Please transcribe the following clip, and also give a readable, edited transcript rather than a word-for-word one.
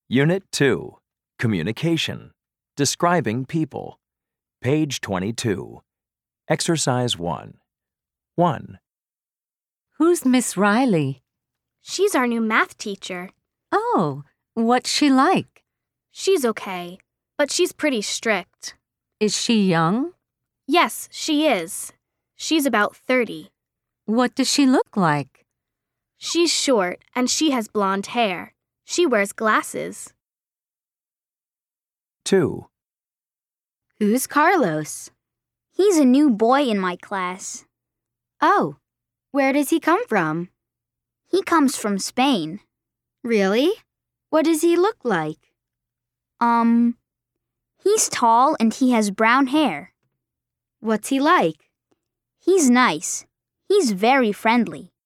Unit 2. Communication. Describing people. Page 22. Exercise 1. 1. Who's Miss Riley? She's our new math teacher. Oh, what's she like? She's okay, but she's pretty strict. Is she young? Yes, she is. She's about 30. What does she look like? She's short and she has blonde hair. She wears glasses. 2. Who's Carlos? He's a new boy in my class. Oh, where does he come from? He comes from Spain. Really? What does he look like? He's tall and he has brown hair. What's he like? He's nice. He's very friendly.